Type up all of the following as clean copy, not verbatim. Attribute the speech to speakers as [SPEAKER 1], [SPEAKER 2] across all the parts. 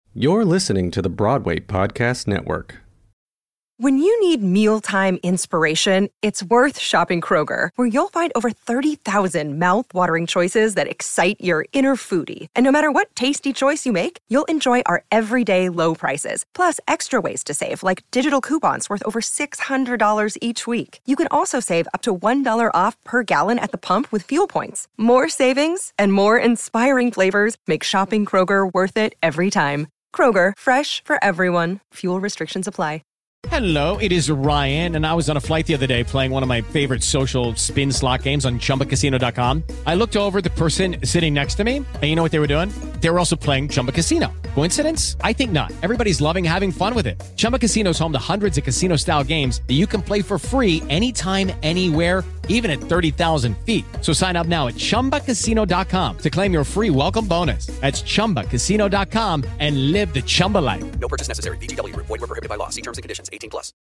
[SPEAKER 1] You're listening to the Broadway Podcast Network.
[SPEAKER 2] When you need mealtime inspiration, it's worth shopping Kroger, where you'll find over 30,000 mouth-watering choices that excite your inner foodie. And no matter what tasty choice you make, you'll enjoy our everyday low prices, plus extra ways to save, like digital coupons worth over $600 each week. You can also save up to $1 off per gallon at the pump with fuel points. More savings and more inspiring flavors make shopping Kroger worth it every time. Kroger, fresh for everyone. Fuel restrictions apply.
[SPEAKER 3] Hello, it is Ryan, and I was on a flight the other day playing one of my favorite social spin slot games on ChumbaCasino.com. I looked over at the person sitting next to me, and you know what they were doing? They were also playing Chumba Casino. Coincidence? I think not. Everybody's loving having fun with it. Chumba Casino is home to hundreds of casino-style games that you can play for free anytime, anywhere, even at 30,000 feet. So sign up now at ChumbaCasino.com to claim your free welcome bonus. That's ChumbaCasino.com and live the Chumba life.
[SPEAKER 4] No purchase necessary. VGW. Void where prohibited by law. See terms and conditions. 18+.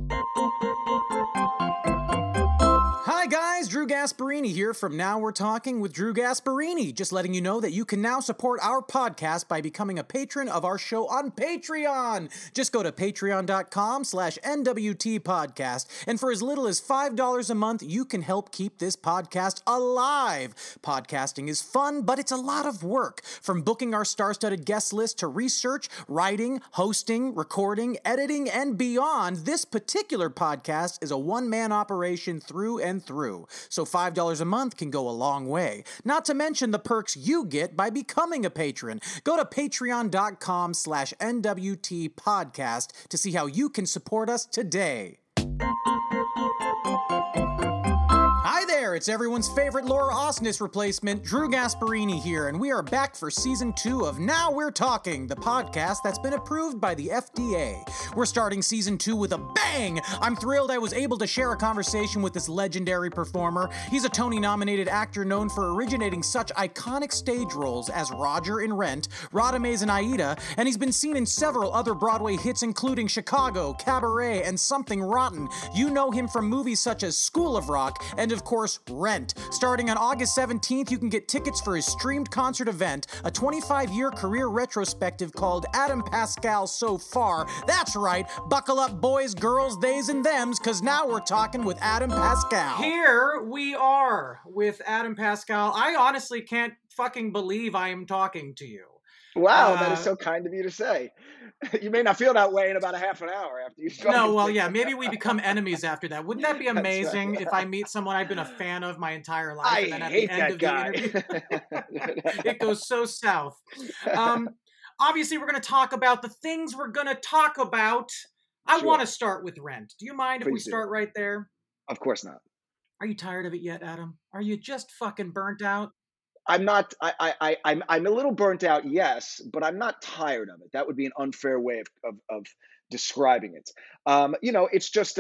[SPEAKER 5] Hi guys, Drew Gasparini here from Now We're Talking with Drew Gasparini. Just letting you know that you can now support our podcast by becoming a patron of our show on Patreon. Just go to patreon.com/NWT podcast. And for as little as $5 a month, you can help keep this podcast alive. Podcasting is fun, but it's a lot of work. From booking our star-studded guest list to research, writing, hosting, recording, editing, and beyond, this particular podcast is a one-man operation through and through. So $5 a month can go a long way. Not to mention the perks you get by becoming a patron. Go to patreon.com/NWT podcast to see how you can support us today. Hi there, it's everyone's favorite Laura Osnes replacement, Drew Gasparini here, and we are back for Season 2 of Now We're Talking, the podcast that's been approved by the FDA. We're starting Season 2 with a bang! I'm thrilled I was able to share a conversation with this legendary performer. He's a Tony-nominated actor known for originating such iconic stage roles as Roger in Rent, Radames in Aida, and he's been seen in several other Broadway hits including Chicago, Cabaret, and Something Rotten. You know him from movies such as School of Rock and of course, Rent. Starting on August 17th, you can get tickets for his streamed concert event, a 25-year career retrospective called Adam Pascal So Far. That's right, buckle up boys, girls, theys, and thems, because now we're talking with Adam Pascal.
[SPEAKER 6] Here we are with Adam Pascal. I honestly can't fucking believe I am talking to you.
[SPEAKER 7] Wow, that is so kind of you to say. You may not feel that way in about a half an hour after you start.
[SPEAKER 6] No, well, yeah, maybe we become enemies after that. Wouldn't that be amazing
[SPEAKER 7] right.
[SPEAKER 6] if I meet someone I've been a fan of my entire life
[SPEAKER 7] I
[SPEAKER 6] and then at
[SPEAKER 7] hate
[SPEAKER 6] the end of
[SPEAKER 7] that
[SPEAKER 6] the interview, it goes so south. Obviously, we're going to talk about the things we're going to talk about. I want to start with Rent. Do you mind if we start right there?
[SPEAKER 7] Of course not.
[SPEAKER 6] Are you tired of it yet, Adam? Are you just fucking burnt out?
[SPEAKER 7] I'm not. I'm a little burnt out, yes, but I'm not tired of it. That would be an unfair way of describing it. It's just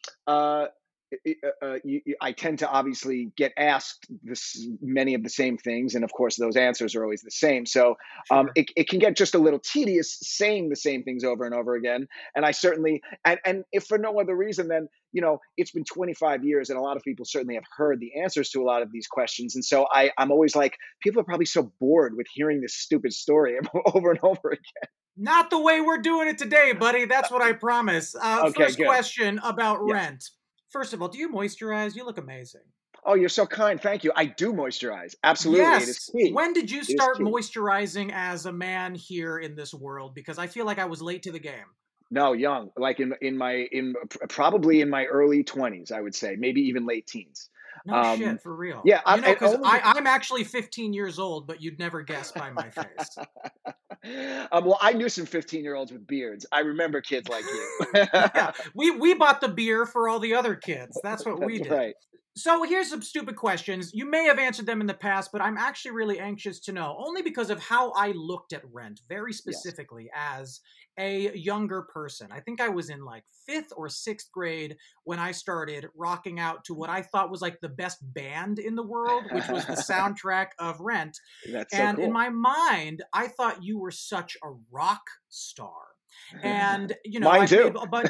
[SPEAKER 7] I tend to obviously get asked many of the same things, and of course those answers are always the same. So it can get just a little tedious saying the same things over and over again. And I certainly, and if for no other reason than, it's been 25 years, and a lot of people certainly have heard the answers to a lot of these questions. And so I'm always like, people are probably so bored with hearing this stupid story over and over again.
[SPEAKER 6] Not the way we're doing it today, buddy. That's what I promise. First question about Rent. First of all, do you moisturize? You look amazing.
[SPEAKER 7] Oh, you're so kind. Thank you. I do moisturize. Absolutely.
[SPEAKER 6] Yes.
[SPEAKER 7] It is key.
[SPEAKER 6] When did you start moisturizing as a man here in this world? Because I feel like I was late to the game.
[SPEAKER 7] No, young, like probably in my early 20s, I would say, maybe even late teens.
[SPEAKER 6] No shit, for real.
[SPEAKER 7] Yeah,
[SPEAKER 6] because I'm actually 15 years old, but you'd never guess by my face.
[SPEAKER 7] Well, I knew some 15-year-olds with beards. I remember kids like you.
[SPEAKER 6] Yeah, we bought the beer for all the other kids. That's what we did. Right. So here's some stupid questions. You may have answered them in the past, but I'm actually really anxious to know, only because of how I looked at Rent very specifically as a younger person. I think I was in like 5th or 6th grade when I started rocking out to what I thought was like the best band in the world, which was the soundtrack of Rent.
[SPEAKER 7] That's so cool.
[SPEAKER 6] In my mind, I thought you were such a rock star. And, you know,
[SPEAKER 7] Mine
[SPEAKER 6] I've
[SPEAKER 7] too.
[SPEAKER 6] made a bunch.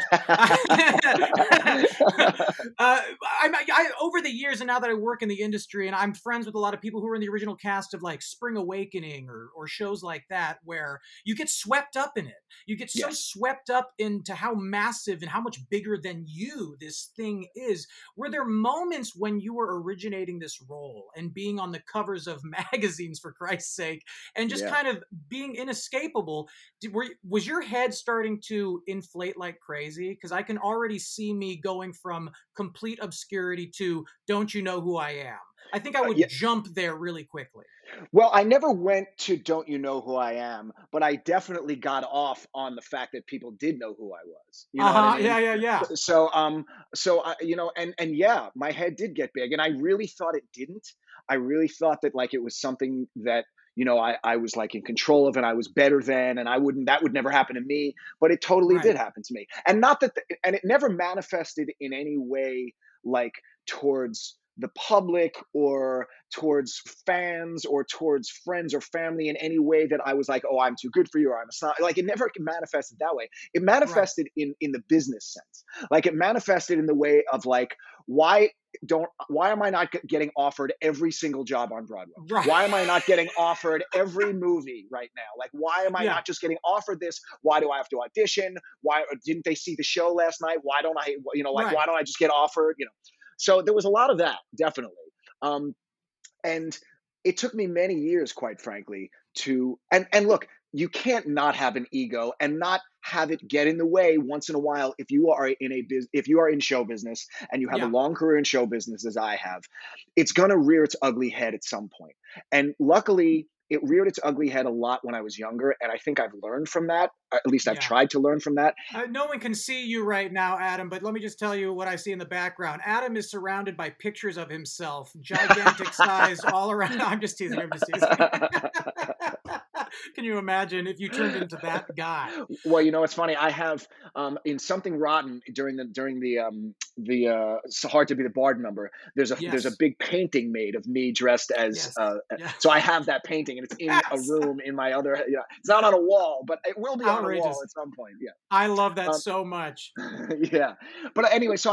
[SPEAKER 6] Over the years, and now that I work in the industry, and I'm friends with a lot of people who were in the original cast of like Spring Awakening or shows like that, where you get swept up in it. You get so swept up into how massive and how much bigger than you this thing is. Were there moments when you were originating this role and being on the covers of magazines, for Christ's sake, and just kind of being inescapable? Was your head starting to inflate like crazy? Because I can already see me going from complete obscurity to "Don't you know who I am?" I think I would jump there really quickly.
[SPEAKER 7] Well, I never went to "Don't you know who I am," but I definitely got off on the fact that people did know who I was. You know what I mean?
[SPEAKER 6] Yeah.
[SPEAKER 7] So I, you know, and yeah, my head did get big, and I really thought it didn't. I really thought that like it was something that, you know, I was like in control of, and I was better than, and that would never happen to me, but it totally did happen to me. And not that, and it never manifested in any way like towards the public or towards fans or towards friends or family in any way that I was like, oh, I'm too good for you, or I'm a snob. Like, it never manifested that way. It manifested in the business sense. Like, it manifested in the way of like, why am I not getting offered every single job on Broadway? Why am I not getting offered every movie right now? Like, why am I not just getting offered this? Why do I have to audition? Why didn't they see the show last night? Why don't I, you know, like, why don't I just get offered? You know, so there was a lot of that, definitely. And it took me many years, quite frankly, to, and look, you can't not have an ego and not have it get in the way once in a while. If you are if you are in show business and you have a long career in show business, as I have, it's going to rear its ugly head at some point. And luckily, it reared its ugly head a lot when I was younger, and I think I've learned from that. At least I've tried to learn from that.
[SPEAKER 6] No one can see you right now, Adam, but let me just tell you what I see in the background. Adam is surrounded by pictures of himself, gigantic size, all around. I'm just teasing. Can you imagine if you turned into that guy?
[SPEAKER 7] Well, you know, it's funny. I have in Something Rotten during the So Hard to Be the Bard number. There's a big painting made of me dressed as. So I have that painting, and it's in a room in my other. You know, it's not on a wall, but it will be on a wall at some point. Yeah,
[SPEAKER 6] I love that so much.
[SPEAKER 7] Yeah, but anyway, so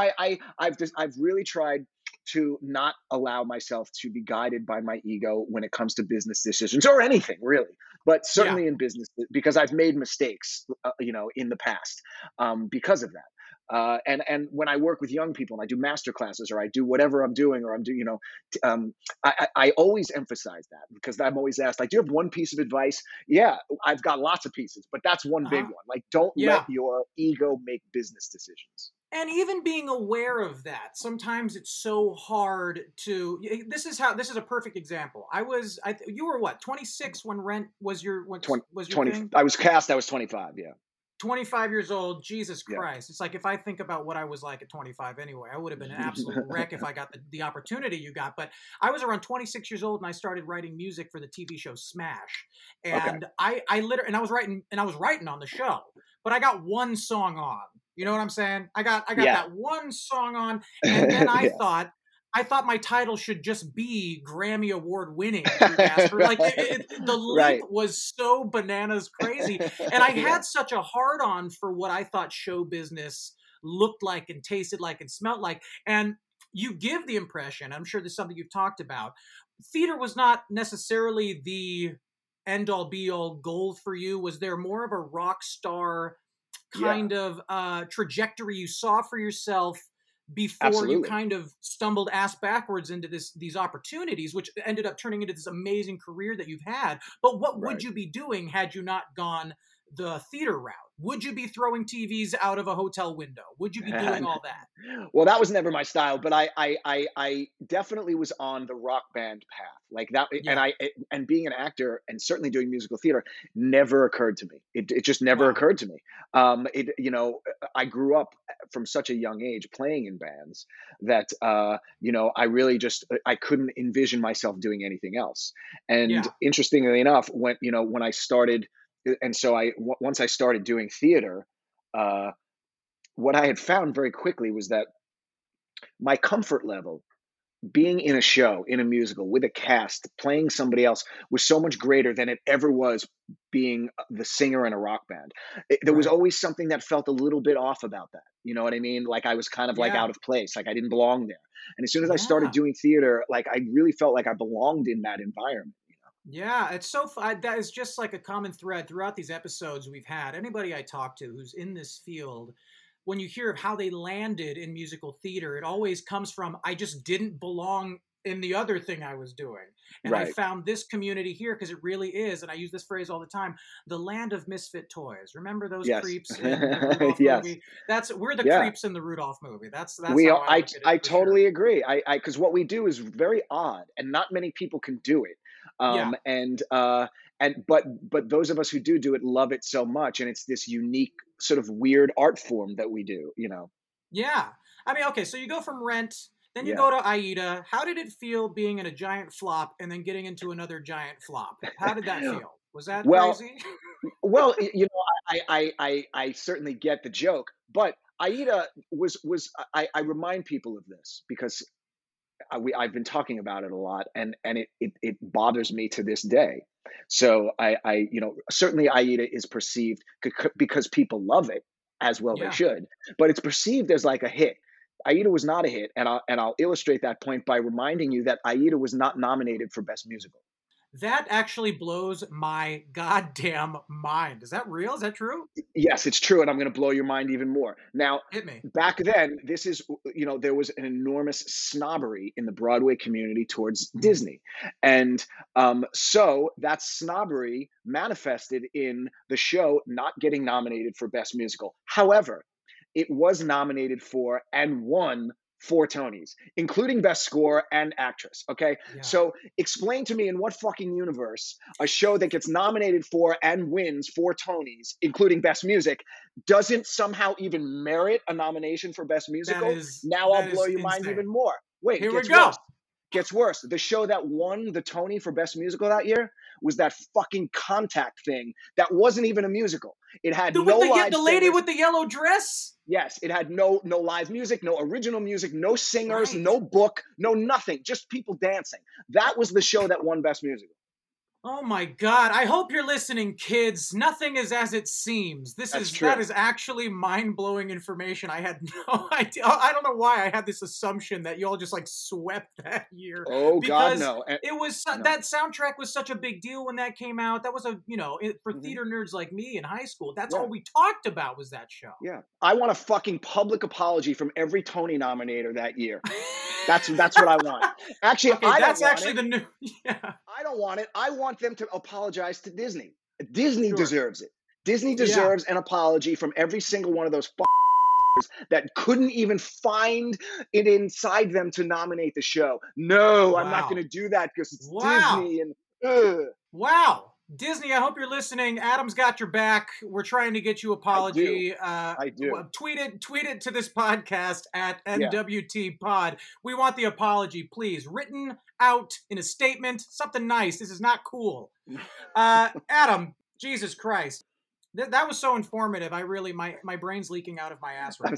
[SPEAKER 7] I've really tried to not allow myself to be guided by my ego when it comes to business decisions or anything really, but certainly in business, because I've made mistakes, you know, in the past, because of that. And when I work with young people and I do master classes or I do whatever I'm doing, or I'm doing, you know, I always emphasize that, because I'm always asked, like, do you have one piece of advice? Yeah, I've got lots of pieces, but that's one big one. Like, don't let your ego make business decisions.
[SPEAKER 6] And even being aware of that, sometimes it's so hard to. This is a perfect example. You were what, 26 when Rent was your
[SPEAKER 7] 20.
[SPEAKER 6] Thing?
[SPEAKER 7] I was cast. I was 25. Yeah.
[SPEAKER 6] 25 years old. Jesus Christ! It's like, if I think about what I was like at 25, anyway, I would have been an absolute wreck if I got the opportunity you got. But I was around 26 years old and I started writing music for the TV show Smash, and I literally, and I was writing on the show, but I got one song on. You know what I'm saying? I got that one song on, and then I thought my title should just be Grammy Award winning. Like, the leap was so bananas crazy, and I had such a hard on for what I thought show business looked like and tasted like and smelled like. And you give the impression, I'm sure this is something you've talked about, theater was not necessarily the end all be all goal for you. Was there more of a rock star kind of trajectory you saw for yourself before you kind of stumbled ass backwards into these opportunities, which ended up turning into this amazing career that you've had? But what would you be doing had you not gone the theater route? Would you be throwing TVs out of a hotel window? Would you be doing all that?
[SPEAKER 7] Well, that was never my style, but I definitely was on the rock band path, like that. And being an actor and certainly doing musical theater never occurred to me. It just never occurred to me. You know, I grew up from such a young age playing in bands that, you know, I couldn't envision myself doing anything else. And interestingly enough, when I started, and so once I started doing theater, what I had found very quickly was that my comfort level being in a show, in a musical, with a cast, playing somebody else was so much greater than it ever was being the singer in a rock band. There was always something that felt a little bit off about that. You know what I mean? Like I was kind of like out of place, like I didn't belong there. And as soon as I started doing theater, like I really felt like I belonged in that environment.
[SPEAKER 6] Yeah, it's so fun. That is just like a common thread throughout these episodes we've had. Anybody I talk to who's in this field, when you hear of how they landed in musical theater, it always comes from, I just didn't belong in the other thing I was doing. And I found this community here because it really is, and I use this phrase all the time, the land of misfit toys. Remember those creeps in the Rudolph movie? We're the creeps in the Rudolph movie. That's
[SPEAKER 7] I totally agree. I because what we do is very odd, and not many people can do it. But those of us who do it love it so much, and it's this unique sort of weird art form that we do, you know.
[SPEAKER 6] Yeah. I mean, okay, so you go from Rent, then you go to Aida. How did it feel being in a giant flop and then getting into another giant flop? How did that feel? Was that crazy?
[SPEAKER 7] Well, you know, I certainly get the joke, but Aida was I remind people of this because I've been talking about it a lot, and it bothers me to this day. So I you know, certainly Aida is perceived because people love it, as well they should, but it's perceived as like a hit. Aida was not a hit, and I'll illustrate that point by reminding you that Aida was not nominated for Best Musical.
[SPEAKER 6] That actually blows my goddamn mind. Is that real? Is that true?
[SPEAKER 7] Yes, it's true, and I'm going to blow your mind even more. Now,
[SPEAKER 6] hit me.
[SPEAKER 7] Back then, this is, you know, there was an enormous snobbery in the Broadway community towards Disney. And so that snobbery manifested in the show not getting nominated for Best Musical. However, it was nominated for and won 4 Tonys, including Best Score and Actress, okay? Yeah. So explain to me in what fucking universe a show that gets nominated for and wins 4 Tonys, including Best Music, doesn't somehow even merit a nomination for Best Musical? Now I'll blow your mind even more. Wait,
[SPEAKER 6] here we go.
[SPEAKER 7] Gets worse. The show that won the Tony for Best Musical that year was that fucking Contact thing that wasn't even a musical. It had
[SPEAKER 6] the lady with the yellow dress?
[SPEAKER 7] Yes, it had no live music, no original music, no singers, no book, no nothing, just people dancing. That was the show that won Best Musical.
[SPEAKER 6] Oh my God. I hope you're listening, kids. Nothing is as it seems. That is actually mind-blowing information. I had no idea. I don't know why I had this assumption that y'all just like swept that year.
[SPEAKER 7] Oh God, no.
[SPEAKER 6] It was that soundtrack was such a big deal when that came out. That was for theater nerds like me in high school. That's all we talked about was that show.
[SPEAKER 7] Yeah. I want a fucking public apology from every Tony nominator that year. That's what I want. Actually,
[SPEAKER 6] okay, that's actually the new. Yeah.
[SPEAKER 7] I don't want it. I want them to apologize to Disney. Disney deserves it. Disney deserves an apology from every single one of those that couldn't even find it inside them to nominate the show. No, I'm not going to do that because it's Disney and.
[SPEAKER 6] Wow. Disney, I hope you're listening. Adam's got your back. We're trying to get you an apology.
[SPEAKER 7] I do.
[SPEAKER 6] Tweet it to this podcast at NWT Pod. We want the apology, please. Written out in a statement, something nice. This is not cool. Adam, Jesus Christ. That was so informative. I really, my brain's leaking out of my ass right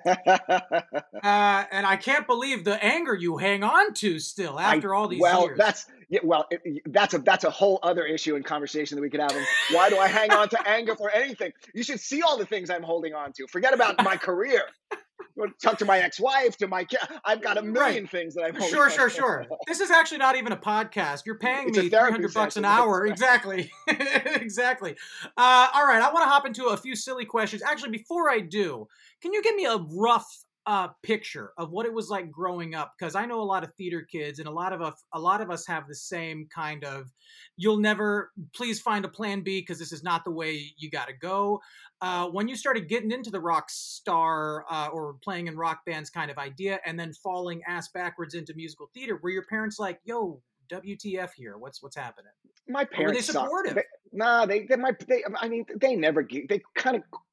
[SPEAKER 6] now. And I can't believe the anger you hang on to still after all these years.
[SPEAKER 7] That's a whole other issue and conversation that we could have. Why do I hang on to anger for anything? You should see all the things I'm holding on to. Forget about my career. Talk to my ex-wife, to my cat. I've got a million things that I'm holding on to.
[SPEAKER 6] Sure. This is actually not even a podcast. You're paying me $300 an hour. Exactly. Exactly. All right. I want to hop into a few silly questions. Actually, before I do, can you give me a rough picture of what it was like growing up? Because I know a lot of theater kids, and a lot of us have the same kind of, you'll never, please find a plan B because this is not the way you got to go. When you started getting into the rock star or playing in rock bands kind of idea, and then falling ass backwards into musical theater, were your parents like, yo, WTF here? What's happening?
[SPEAKER 7] My parents
[SPEAKER 6] were they supportive?
[SPEAKER 7] They never, they kind of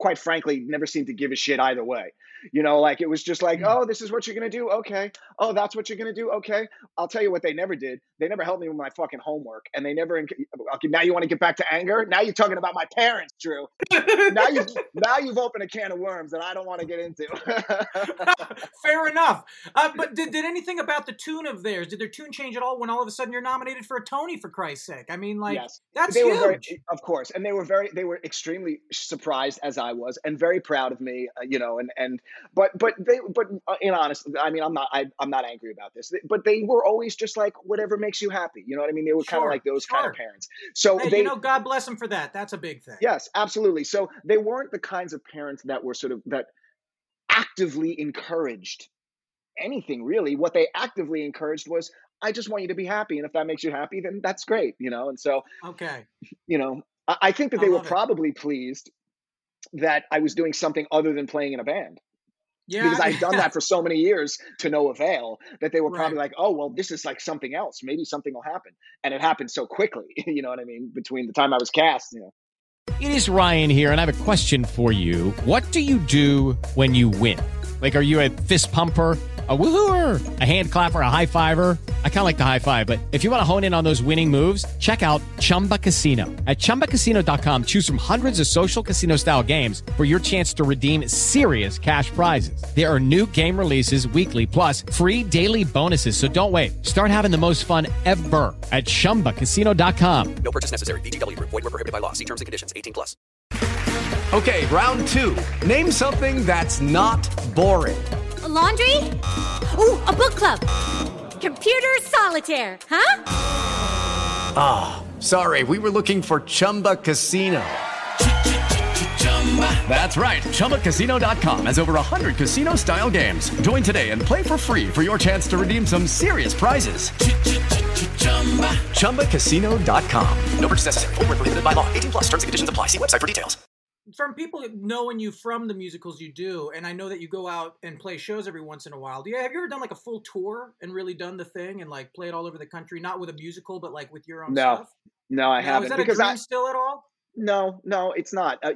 [SPEAKER 7] quite frankly, never seemed to give a shit either way. Like it was just like, oh, this is what you're going to do? Okay. Oh, that's what you're going to do? Okay. I'll tell you what they never did. They never helped me with my fucking homework. And they never, okay, now you want to get back to anger? Now you're talking about my parents, Drew. now you've opened a can of worms that I don't want to get into.
[SPEAKER 6] Fair enough. But did anything about the tune of theirs, did their tune change at all when all of a sudden you're nominated for a Tony, for Christ's sake? I mean, like,
[SPEAKER 7] yes.
[SPEAKER 6] That's
[SPEAKER 7] they
[SPEAKER 6] huge.
[SPEAKER 7] Were of course. And they were extremely surprised, as I was, and very proud of me, but in honest, I mean, I'm not angry about this, but they were always just like, whatever makes you happy. You know what I mean? They were kind of like those kind of parents. So
[SPEAKER 6] hey, God bless them for that. That's a big thing.
[SPEAKER 7] Yes, absolutely. So they weren't the kinds of parents that were that actively encouraged anything really. What they actively encouraged was, I just want you to be happy. And if that makes you happy, then that's great, And so,
[SPEAKER 6] okay.
[SPEAKER 7] I think that they were probably pleased that I was doing something other than playing in a band. Yeah. Because I'd done that for so many years to no avail, that they were probably like, oh, well, this is like something else. Maybe something will happen. And it happened so quickly, you know what I mean? Between the time I was cast,
[SPEAKER 3] It is Ryan here, and I have a question for you. What do you do when you win? Like, are you a fist pumper, a woohooer, a hand clapper, a high fiver? I kind of like the high five, but if you want to hone in on those winning moves, check out Chumba Casino. At ChumbaCasino.com, choose from hundreds of social casino style games for your chance to redeem serious cash prizes. There are new game releases weekly, plus free daily bonuses. So don't wait. Start having the most fun ever at ChumbaCasino.com.
[SPEAKER 4] No purchase necessary. VGW Group. Void where prohibited by law. See terms and conditions. 18+.
[SPEAKER 8] Okay, round two. Name something that's not boring.
[SPEAKER 9] A laundry? Ooh, a book club. Computer solitaire, huh?
[SPEAKER 8] Ah, oh, sorry. We were looking for Chumba Casino. That's right. ChumbaCasino.com has over 100 casino-style games. Join today and play for free for your chance to redeem some serious prizes. ChumbaCasino.com.
[SPEAKER 4] No purchase necessary. Void where prohibited by law. 18+. Terms and conditions apply. See website for details.
[SPEAKER 6] From people knowing you from the musicals you do, and I know that you go out and play shows every once in a while. Have you ever done like a full tour and really done the thing and like played all over the country? Not with a musical, but like with your own stuff?
[SPEAKER 7] No, I haven't.
[SPEAKER 6] Is that because a dream still at all?
[SPEAKER 7] No, it's not. I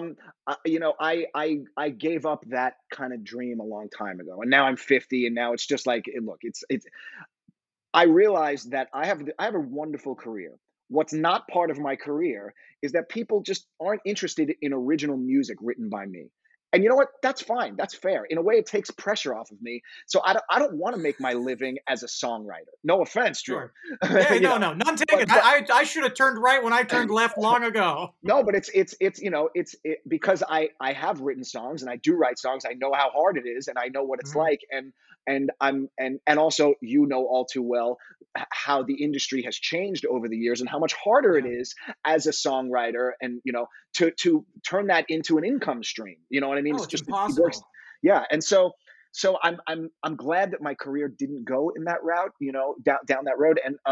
[SPEAKER 7] gave up that kind of dream a long time ago, and now I'm 50, and now it's just like, look, it's. I realized that I have a wonderful career. What's not part of my career is that people just aren't interested in original music written by me. And you know what? That's fine. That's fair. In a way, it takes pressure off of me. So I don't want to make my living as a songwriter. No offense, Drew.
[SPEAKER 6] Sure. Yeah, no, none taken. I should have turned right when I turned left long ago.
[SPEAKER 7] No, but it's because I have written songs and I do write songs. I know how hard it is and I know what it's like. And also, all too well how the industry has changed over the years and how much harder it is as a songwriter and, to turn that into an income stream. You know what I mean?
[SPEAKER 6] It's just impossible.
[SPEAKER 7] Yeah. And so I'm glad that my career didn't go in that route, down that road. And,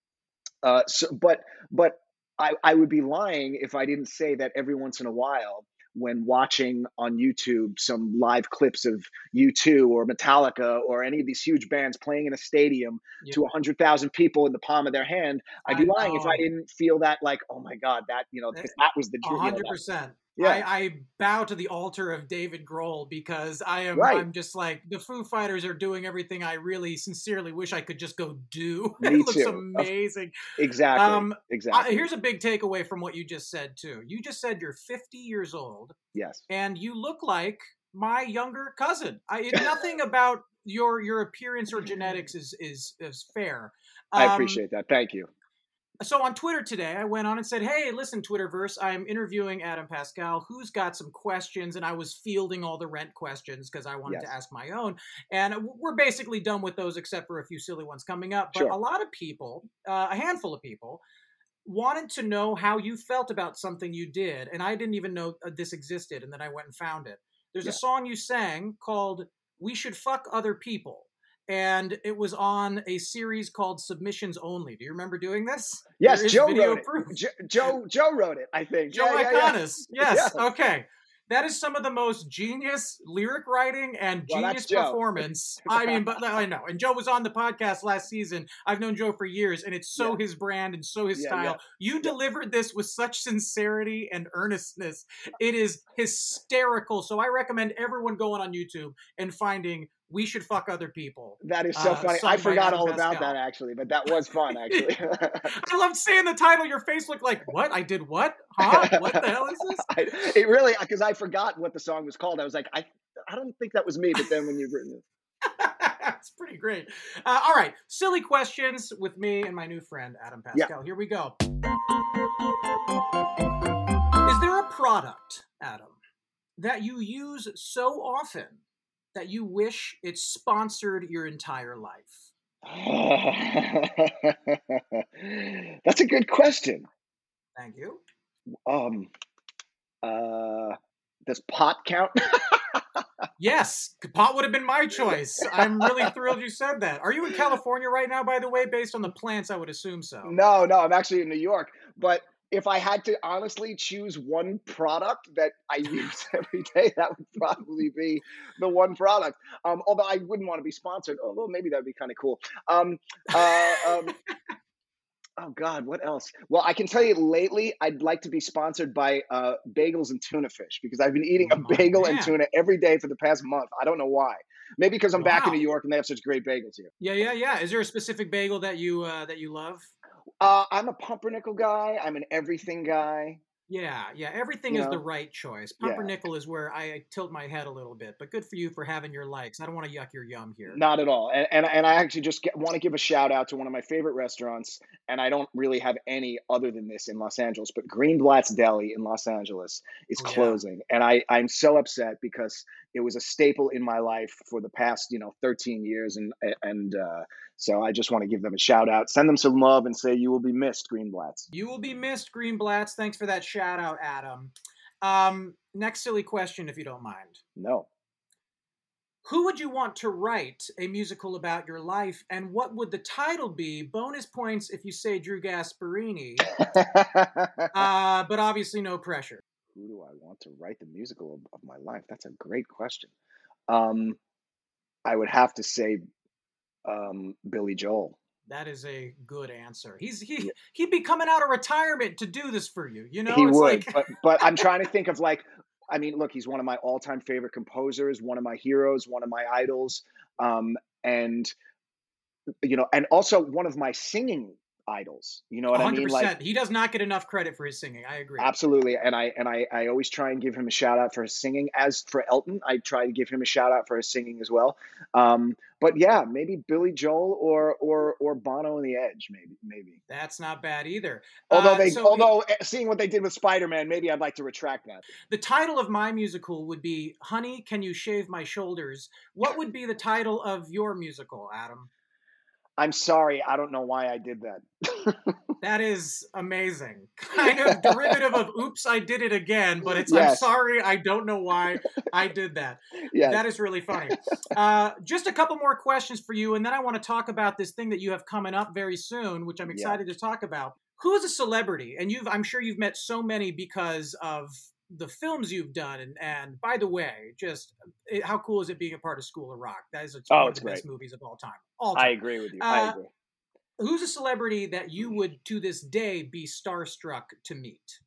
[SPEAKER 7] but I would be lying if I didn't say that every once in a while, when watching on YouTube some live clips of U2 or Metallica or any of these huge bands playing in a stadium to 100,000 people in the palm of their hand, I'd be lying if I didn't feel that like, oh my God, that, because that was the dream.
[SPEAKER 6] 100%. Yeah. I bow to the altar of David Grohl because I'm just like, the Foo Fighters are doing everything I really sincerely wish I could just go do. It looks amazing.
[SPEAKER 7] Exactly. Exactly.
[SPEAKER 6] Here's a big takeaway from what you just said too. You just said you're 50 years old.
[SPEAKER 7] Yes.
[SPEAKER 6] And you look like my younger cousin. Nothing about your appearance or genetics is fair.
[SPEAKER 7] I appreciate that. Thank you.
[SPEAKER 6] So on Twitter today, I went on and said, hey, listen, Twitterverse, I'm interviewing Adam Pascal, who's got some questions, and I was fielding all the Rent questions because I wanted to ask my own. And we're basically done with those except for a few silly ones coming up. But a lot of people, a handful of people, wanted to know how you felt about something you did. And I didn't even know this existed, and then I went and found it. There's a song you sang called We Should Fuck Other People. And it was on a series called Submissions Only. Do you remember doing this?
[SPEAKER 7] Yes, Joe wrote it. Joe wrote it, I think.
[SPEAKER 6] Joe Iconis. Yes. Okay. That is some of the most genius lyric writing and genius performance. I mean, but I know. And Joe was on the podcast last season. I've known Joe for years, and it's so his brand and so his style. You delivered this with such sincerity and earnestness. It is hysterical. So I recommend everyone going on YouTube and finding We Should Fuck Other People.
[SPEAKER 7] That is so funny. I forgot all about that, actually, but that was fun, actually.
[SPEAKER 6] I loved seeing the title. Your face looked like, what? I did what? Huh? What the hell is this?
[SPEAKER 7] It really, because I forgot what the song was called. I was like, I don't think that was me, but then when you've written it.
[SPEAKER 6] It's pretty great. All right. Silly questions with me and my new friend, Adam Pascal. Here we go. Is there a product, Adam, that you use so often that you wish it sponsored your entire life?
[SPEAKER 7] That's a good question.
[SPEAKER 6] Thank you.
[SPEAKER 7] Does pot count?
[SPEAKER 6] Yes, pot would have been my choice. I'm really thrilled you said that. Are you in California right now, by the way? Based on the plants, I would assume so.
[SPEAKER 7] No, I'm actually in New York. But if I had to honestly choose one product that I use every day, that would probably be the one product. Although I wouldn't want to be sponsored. Although maybe that would be kind of cool. Oh God, what else? Well, I can tell you lately, I'd like to be sponsored by bagels and tuna fish because I've been eating a bagel and tuna every day for the past month. I don't know why. Maybe because I'm back in New York and they have such great bagels here.
[SPEAKER 6] Yeah. Is there a specific bagel that you love?
[SPEAKER 7] I'm a pumpernickel guy. I'm an everything guy.
[SPEAKER 6] Yeah. Everything is the right choice. Pumpernickel is where I tilt my head a little bit, but good for you for having your likes. I don't want to yuck your yum here.
[SPEAKER 7] Not at all. And I actually just want to give a shout out to one of my favorite restaurants, and I don't really have any other than this in Los Angeles, but Greenblatt's Deli in Los Angeles is closing. And I'm so upset because it was a staple in my life for the past, 13 years. And so I just want to give them a shout out, send them some love and say, you will be missed, Greenblatt's.
[SPEAKER 6] You will be missed, Greenblatt's. Thanks for that shout out, Adam. Next silly question, if you don't mind.
[SPEAKER 7] No.
[SPEAKER 6] Who would you want to write a musical about your life, and what would the title be? Bonus points if you say Drew Gasparini, but obviously no pressure.
[SPEAKER 7] Who do I want to write the musical of my life? That's a great question. I would have to say Billy Joel.
[SPEAKER 6] That is a good answer. He'd be coming out of retirement to do this for you.
[SPEAKER 7] He would, but I'm trying to think of look, he's one of my all-time favorite composers, one of my heroes, one of my idols, and also one of my singing idols. You know what 100%. I mean? Like,
[SPEAKER 6] he does not get enough credit for his singing. I agree.
[SPEAKER 7] Absolutely. And I always try and give him a shout out for his singing. As for Elton, I try to give him a shout out for his singing as well. But yeah, maybe Billy Joel or Bono and the Edge, maybe.
[SPEAKER 6] That's not bad either.
[SPEAKER 7] Although seeing what they did with Spider-Man, maybe I'd like to retract that.
[SPEAKER 6] The title of my musical would be Honey, Can You Shave My Shoulders? What would be the title of your musical, Adam?
[SPEAKER 7] I'm sorry, I don't know why I did that.
[SPEAKER 6] That is amazing. Kind of derivative of oops, I did it again, but it's I'm sorry, I don't know why I did that. Yes. That is really funny. Just a couple more questions for you, and then I want to talk about this thing that you have coming up very soon, which I'm excited to talk about. Who is a celebrity? And I'm sure you've met so many because of the films you've done. And by the way, how cool is it being a part of School of Rock? That is one of the best movies of all time.
[SPEAKER 7] I agree with you. I agree.
[SPEAKER 6] Who's a celebrity that you would, to this day, be starstruck to meet?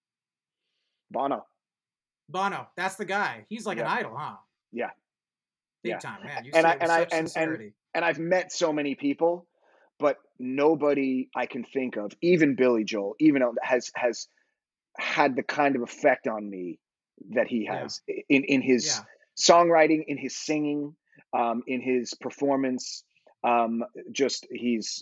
[SPEAKER 7] Bono.
[SPEAKER 6] That's the guy. He's like an idol, huh?
[SPEAKER 7] Yeah.
[SPEAKER 6] Big time, man. You say it with such sincerity.
[SPEAKER 7] And I've met so many people, but nobody I can think of, even Billy Joel, even has had the kind of effect on me that he has in his songwriting, in his singing, in his performance. He's,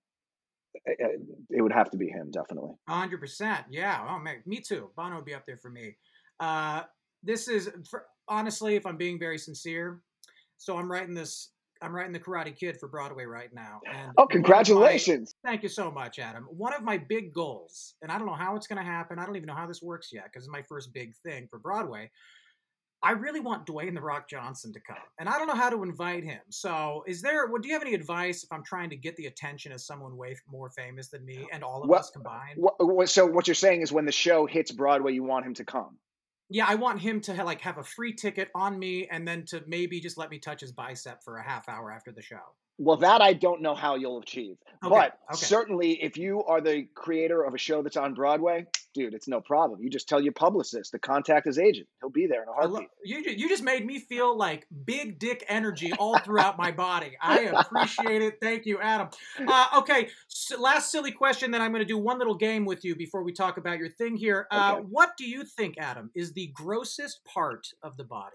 [SPEAKER 7] it would have to be him, definitely.
[SPEAKER 6] 100%. Yeah. Oh man, me too. Bono would be up there for me. This is honestly, if I'm being very sincere. So I'm writing The Karate Kid for Broadway right now. And
[SPEAKER 7] congratulations.
[SPEAKER 6] Thank you so much, Adam. One of my big goals, and I don't know how it's going to happen. I don't even know how this works yet because it's my first big thing for Broadway. I really want Dwayne "The Rock" Johnson to come, and I don't know how to invite him. So do you have any advice if I'm trying to get the attention of someone way more famous than me and all of us combined?
[SPEAKER 7] So what you're saying is when the show hits Broadway, you want him to come?
[SPEAKER 6] Yeah, I want him to have a free ticket on me, and then to maybe just let me touch his bicep for a half hour after the show.
[SPEAKER 7] Well, that I don't know how you'll achieve.
[SPEAKER 6] Okay,
[SPEAKER 7] But
[SPEAKER 6] okay.
[SPEAKER 7] certainly if you are the creator of a show that's on Broadway, dude, it's no problem. You just tell your publicist to contact his agent. He'll be there in a heartbeat.
[SPEAKER 6] You just made me feel like big dick energy all throughout my body. I appreciate it. Thank you, Adam. Okay, last silly question, then I'm going to do one little game with you before we talk about your thing here.
[SPEAKER 7] Okay.
[SPEAKER 6] What do you think, Adam, is the grossest part of the body?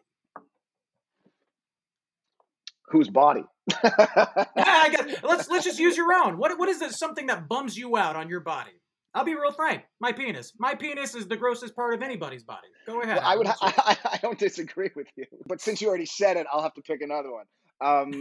[SPEAKER 7] Whose body?
[SPEAKER 6] I guess, let's just use your own. What is this, something that bums you out on your body? I'll be real frank. My penis. My penis is the grossest part of anybody's body. Go ahead.
[SPEAKER 7] Well, I don't disagree with you, but since you already said it, I'll have to pick another one.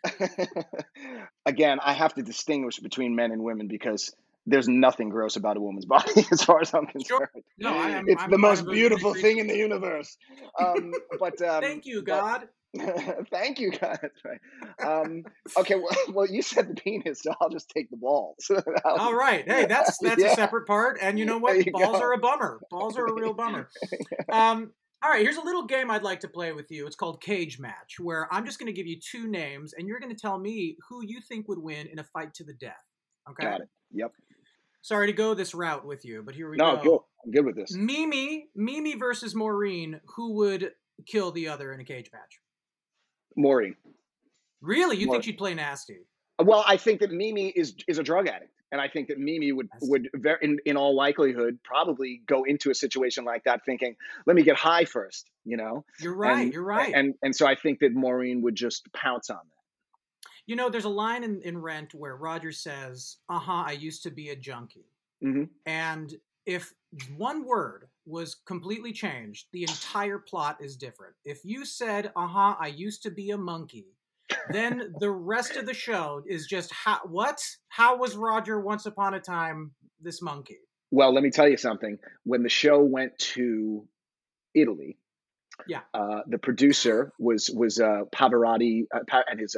[SPEAKER 7] Again, I have to distinguish between men and women because there's nothing gross about a woman's body as far as I'm concerned.
[SPEAKER 6] Sure. No,
[SPEAKER 7] it's the most beautiful thing in the universe. But
[SPEAKER 6] thank you, God.
[SPEAKER 7] Thank you, God. That's right. Okay, well, you said the penis, so I'll just take the balls.
[SPEAKER 6] All right. Hey, that's
[SPEAKER 7] Yeah.
[SPEAKER 6] a separate part. And you know what? Balls are a bummer. Balls are a real bummer. All right, here's a little game I'd like to play with you. It's called Cage Match, where I'm just going to give you two names, and you're going to tell me who you think would win in a fight to the death. Okay?
[SPEAKER 7] Got it. Yep.
[SPEAKER 6] Sorry to go this route with you, but here we go.
[SPEAKER 7] No, good. I'm good with this.
[SPEAKER 6] Mimi versus Maureen. Who would kill the other in a cage match?
[SPEAKER 7] Maureen.
[SPEAKER 6] Really? You think she'd play nasty?
[SPEAKER 7] Well, I think that Mimi is a drug addict, and I think that Mimi would in all likelihood probably go into a situation like that thinking, "Let me get high first," you know.
[SPEAKER 6] You're right. You're right.
[SPEAKER 7] And so I think that Maureen would just pounce on that.
[SPEAKER 6] You know, there's a line in Rent where Roger says, I used to be a junkie.
[SPEAKER 7] Mm-hmm.
[SPEAKER 6] And if one word was completely changed, the entire plot is different. If you said, I used to be a monkey, then the rest of the show is just, how was Roger once upon a time this monkey?
[SPEAKER 7] Well, let me tell you something. When the show went to Italy,
[SPEAKER 6] yeah,
[SPEAKER 7] the producer was Pavarotti and his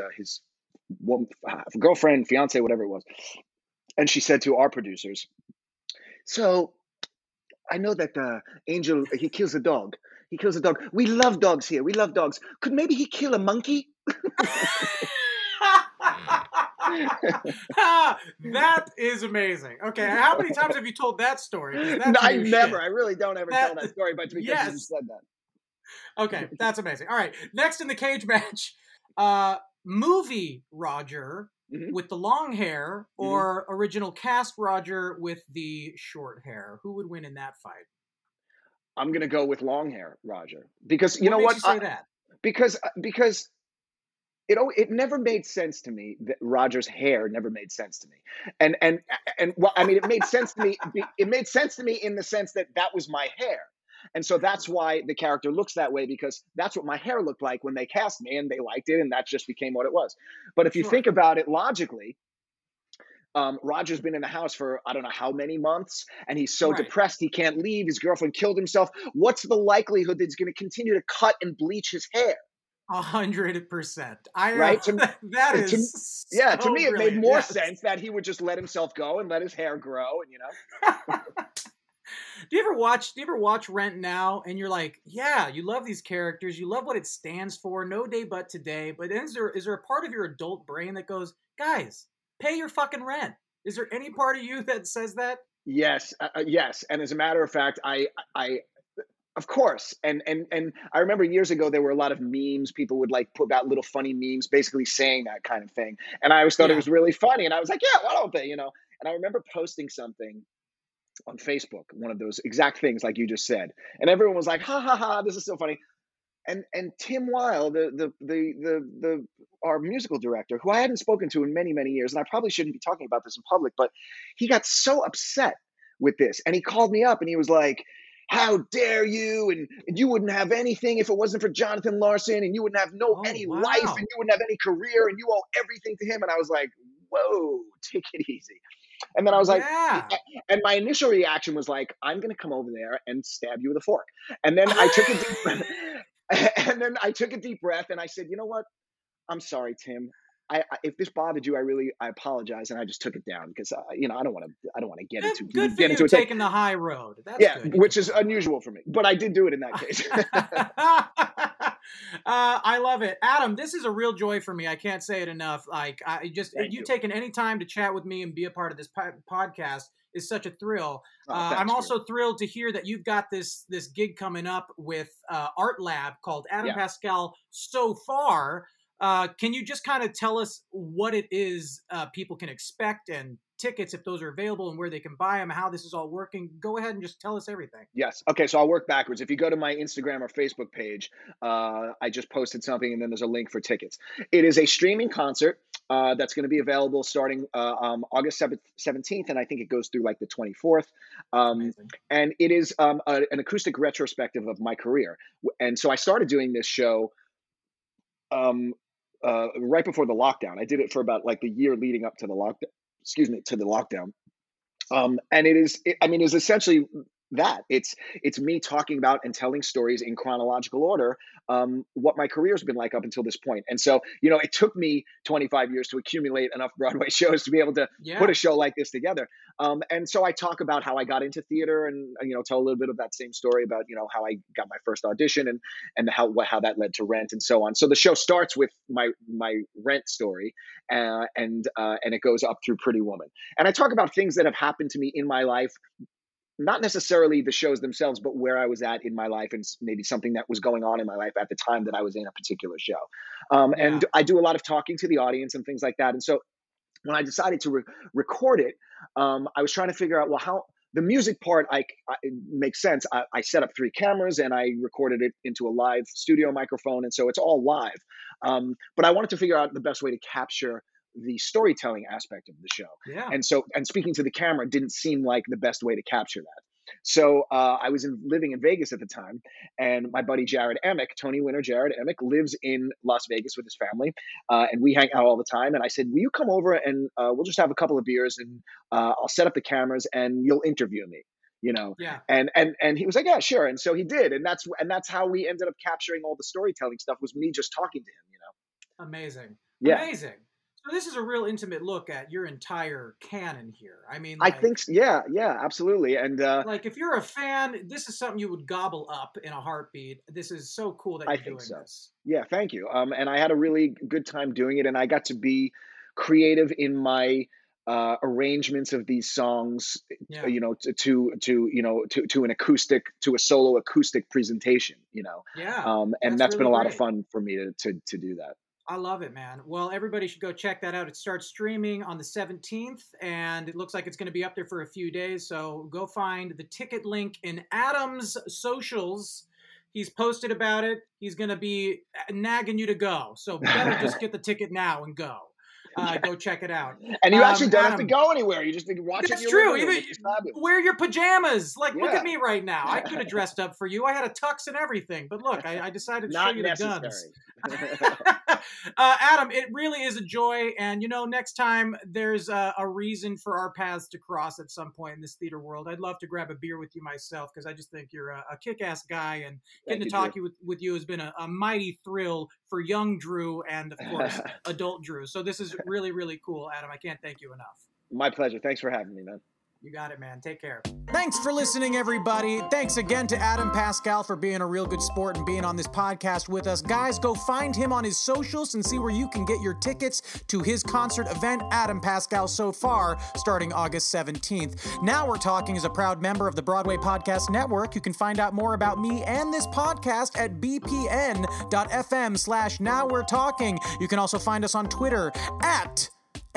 [SPEAKER 7] girlfriend, fiance, whatever it was. And she said to our producers, "So I know that Angel, he kills a dog. He kills a dog. We love dogs here. We love dogs. Could maybe he kill a monkey?"
[SPEAKER 6] That is amazing. Okay, how many times have you told that story?
[SPEAKER 7] I never. I really don't ever tell that story, but because you said that.
[SPEAKER 6] Okay, that's amazing. All right, next in the cage match, movie Roger with the long hair or original cast Roger with the short hair. Who would win in that fight?
[SPEAKER 7] I'm going to go with long hair Roger because you
[SPEAKER 6] what
[SPEAKER 7] know
[SPEAKER 6] makes
[SPEAKER 7] what?
[SPEAKER 6] You say that?
[SPEAKER 7] Because it never made sense to me that Roger's hair never made sense to me. And well, I mean, it made sense to me. It made sense to me in the sense that was my hair. And so that's why the character looks that way, because that's what my hair looked like when they cast me and they liked it. And that just became what it was. But if you think about it logically, Roger's been in the house for I don't know how many months, and he's so depressed he can't leave. His girlfriend killed himself. What's the likelihood that he's going to continue to cut and bleach his hair?
[SPEAKER 6] 100%.
[SPEAKER 7] Right?
[SPEAKER 6] That is
[SPEAKER 7] to me, it made more
[SPEAKER 6] yes.
[SPEAKER 7] sense that he would just let himself go and let his hair grow, and you know.
[SPEAKER 6] Do you ever watch Rent now and you're like, yeah, you love these characters, you love what it stands for, No Day But Today, but then is there a part of your adult brain that goes, guys, pay your fucking rent? Is there any part of you that says that?
[SPEAKER 7] Yes, yes. And as a matter of fact, I of course. And I remember years ago, there were a lot of memes. People would like put out little funny memes, basically saying that kind of thing. And I always thought it was really funny. And I was like, yeah, why don't they, you know? And I remember posting something on Facebook, one of those exact things like you just said. And everyone was like, ha ha ha, this is so funny. And Tim Weil, our musical director, who I hadn't spoken to in many, many years, and I probably shouldn't be talking about this in public, but he got so upset with this. And he called me up and he was like, how dare you? And you wouldn't have anything if it wasn't for Jonathan Larson, and you wouldn't have any life, and you wouldn't have any career, and you owe everything to him. And I was like, whoa, take it easy. And then I was like, and my initial reaction was like, I'm going to come over there and stab you with a fork. And then I took a deep breath. And then I took a deep breath and I said, you know what? I'm sorry, Tim. if this bothered you, I apologize, and I just took it down because I don't want to get into
[SPEAKER 6] good for you taking the high road. That's good.
[SPEAKER 7] Which is unusual for me, but I did do it in that case.
[SPEAKER 6] I love it, Adam. This is a real joy for me. I can't say it enough. Like, you taking any time to chat with me and be a part of this podcast is such a thrill. I'm also thrilled to hear that you've got this gig coming up with Art Lab called Adam Pascal So Far. Can you just kind of tell us what it is people can expect and tickets, if those are available, and where they can buy them, how this is all working? Go ahead and just tell us everything.
[SPEAKER 7] Yes. Okay, so I'll work backwards. If you go to my Instagram or Facebook page, I just posted something, and then there's a link for tickets. It is a streaming concert that's going to be available starting August 17th, and I think it goes through like the 24th. And it is an acoustic retrospective of my career. And so I started doing this show right before the lockdown. I did it for about like the year leading up to the lockdown. And it is essentially that. It's me talking about and telling stories in chronological order, what my career's been like up until this point. And so, it took me 25 years to accumulate enough Broadway shows to be able to put a show like this together. And so I talk about how I got into theater and, tell a little bit of that same story about, how I got my first audition and how that led to Rent and so on. So the show starts with my Rent story and it goes up through Pretty Woman. And I talk about things that have happened to me in my life, not necessarily the shows themselves, but where I was at in my life and maybe something that was going on in my life at the time that I was in a particular show. And I do a lot of talking to the audience and things like that. And so when I decided to record it, I was trying to figure out, well, how the music part, it makes sense. I set up 3 cameras and I recorded it into a live studio microphone. And so it's all live. But I wanted to figure out the best way to capture the storytelling aspect of the show.
[SPEAKER 6] Yeah.
[SPEAKER 7] And speaking to the camera didn't seem like the best way to capture that. So I was living in Vegas at the time, and my buddy Jared Emick, Tony winner Jared Emick, lives in Las Vegas with his family, and we hang out all the time. And I said, will you come over and we'll just have a couple of beers and I'll set up the cameras and you'll interview me.
[SPEAKER 6] Yeah.
[SPEAKER 7] And he was like, yeah, sure. And so he did. And that's how we ended up capturing all the storytelling stuff, was me just talking to him,
[SPEAKER 6] Amazing.
[SPEAKER 7] Yeah.
[SPEAKER 6] Amazing. So this is a real intimate look at your entire canon here. I mean,
[SPEAKER 7] I think so. Yeah, absolutely. And
[SPEAKER 6] if you're a fan, this is something you would gobble up in a heartbeat. This is so cool that you're doing this.
[SPEAKER 7] Yeah, thank you. And I had a really good time doing it, and I got to be creative in my arrangements of these songs, to an acoustic, to a solo acoustic presentation, and that's been a lot of fun for me to do that.
[SPEAKER 6] I love it, man. Well, everybody should go check that out. It starts streaming on the 17th, and it looks like it's going to be up there for a few days. So go find the ticket link in Adam's socials. He's posted about it. He's going to be nagging you to go. So better just get the ticket now and go. Go check it out.
[SPEAKER 7] And you actually don't have to go anywhere. You just watch it.
[SPEAKER 6] That's true. Wear your pajamas. Look at me right now. I could have dressed up for you. I had a tux and everything. But look, I decided to show you the guns. Adam, it really is a joy. And, next time there's a reason for our paths to cross at some point in this theater world, I'd love to grab a beer with you myself, because I just think you're a kick-ass guy. And getting to talk with you has been a mighty thrill for young Drew and, of course, adult Drew. So this is really, really cool, Adam. I can't thank you enough.
[SPEAKER 7] My pleasure. Thanks for having me, man.
[SPEAKER 6] You got it, man. Take care.
[SPEAKER 5] Thanks for listening, everybody. Thanks again to Adam Pascal for being a real good sport and being on this podcast with us. Guys, go find him on his socials and see where you can get your tickets to his concert event, Adam Pascal So Far, starting August 17th. Now We're Talking is a proud member of the Broadway Podcast Network. You can find out more about me and this podcast at bpn.fm/nowwe'retalking. You can also find us on Twitter at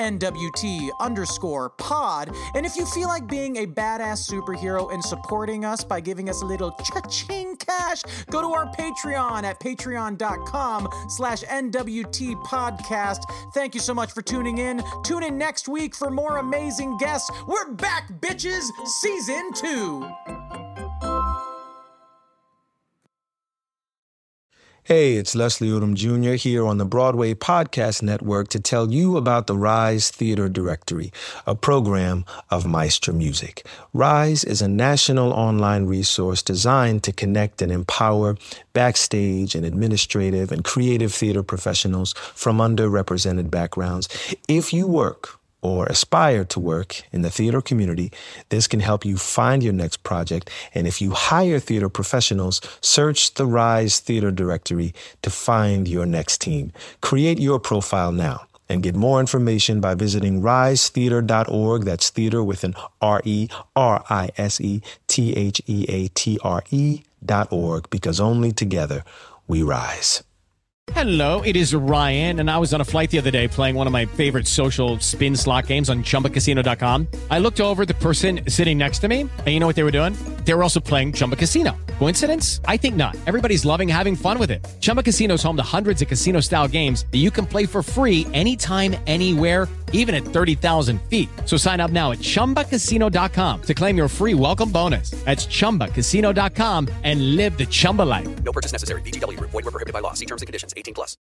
[SPEAKER 5] NWT_pod. And if you feel like being a badass superhero and supporting us by giving us a little cha-ching cash, go to our Patreon at patreon.com/NWT podcast. Thank you so much for tuning in. Tune in next week for more amazing guests. We're back, bitches! Season 2.
[SPEAKER 10] Hey, it's Leslie Odom Jr. here on the Broadway Podcast Network to tell you about the Rise Theater Directory, a program of Maestro Music. Rise is a national online resource designed to connect and empower backstage and administrative and creative theater professionals from underrepresented backgrounds. If you work or aspire to work in the theater community, this can help you find your next project. And if you hire theater professionals, search the Rise Theater Directory to find your next team. Create your profile now and get more information by visiting risetheater.org. That's theater with an risetheatre.org, because only together we rise.
[SPEAKER 3] Hello, it is Ryan, and I was on a flight the other day playing one of my favorite social spin slot games on ChumbaCasino.com. I looked over at the person sitting next to me, and you know what they were doing? They were also playing Chumba Casino. Coincidence? I think not. Everybody's loving having fun with it. Chumba Casino is home to hundreds of casino-style games that you can play for free anytime, anywhere, even at 30,000 feet. So sign up now at ChumbaCasino.com to claim your free welcome bonus. That's ChumbaCasino.com and live the Chumba life.
[SPEAKER 4] No purchase necessary. VGW. Void where prohibited by law. See terms and conditions. 18+.